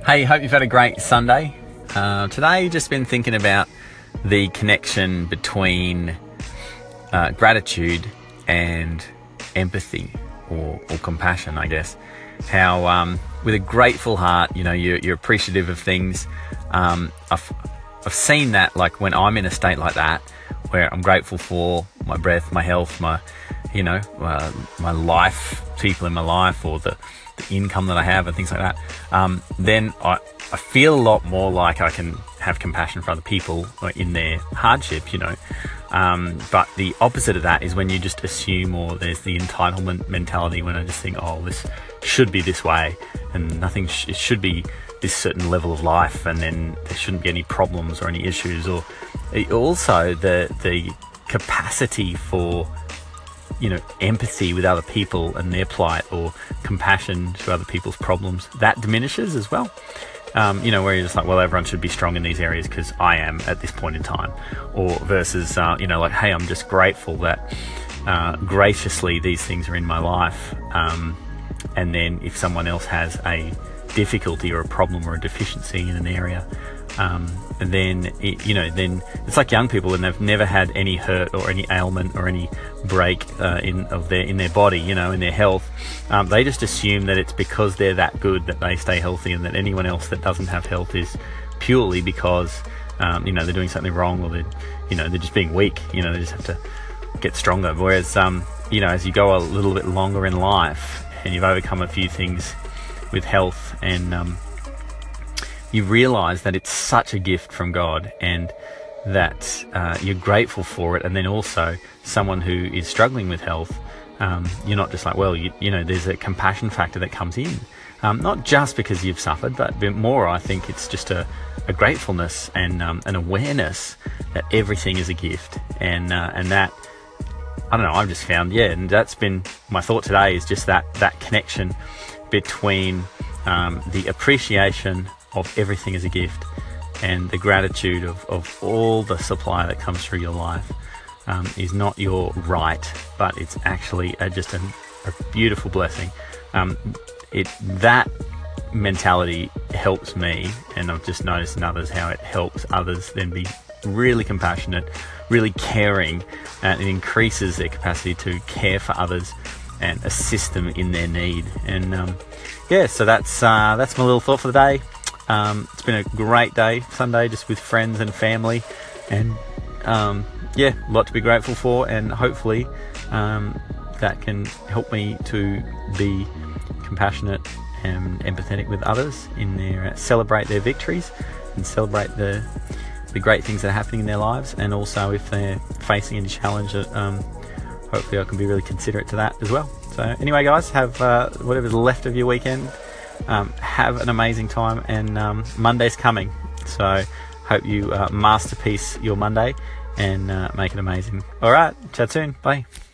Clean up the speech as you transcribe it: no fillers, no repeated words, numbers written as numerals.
Hey, hope you've had a great Sunday. Today, just been thinking about the connection between gratitude and empathy or compassion, I guess. How with a grateful heart, you're appreciative of things. I've seen that, like when I'm in a state like that, where I'm grateful for my breath, my health, my life, people in my life, or the income that I have and things like that, then I feel a lot more like I can have compassion for other people in their hardship, but the opposite of that is when you just assume, or there's the entitlement mentality, when I just think, oh, this should be this way and nothing it should be this certain level of life, and then there shouldn't be any problems or any issues. Or also the capacity for empathy with other people and their plight, or compassion to other people's problems, that diminishes as well. Where you're just like, well, everyone should be strong in these areas because I am at this point in time. Or versus, like, hey, I'm just grateful that graciously these things are in my life. And then if someone else has a difficulty or a problem or a deficiency in an area, then it's like young people, and they've never had any hurt or any ailment or any break in their body, in their health. They just assume that it's because they're that good that they stay healthy, and that anyone else that doesn't have health is purely because they're doing something wrong, or they're just being weak. They just have to get stronger. Whereas as you go a little bit longer in life and you've overcome a few things with health, and you realize that it's such a gift from God, and that you're grateful for it. And then also, someone who is struggling with health, you're not just like, well, there's a compassion factor that comes in, not just because you've suffered, but more, I think it's just a gratefulness and an awareness that everything is a gift, and that, I don't know, I've just found, and that's been my thought today, is just that connection between the appreciation of everything as a gift and the gratitude of all the supply that comes through your life, is not your right, but it's actually just a beautiful blessing. That mentality helps me, and I've just noticed in others how it helps others then be really compassionate, really caring, and it increases their capacity to care for others and assist them in their need. And so that's my little thought for the day. It's been a great day, Sunday, just with friends and family, and a lot to be grateful for, and hopefully that can help me to be compassionate and empathetic with others in their celebrate their victories and celebrate the great things that are happening in their lives. And also, if they're facing any challenge, hopefully I can be really considerate to that as well. So anyway, guys, have whatever's left of your weekend, have an amazing time, and Monday's coming, so hope you masterpiece your Monday and make it amazing. All right, chat soon. Bye.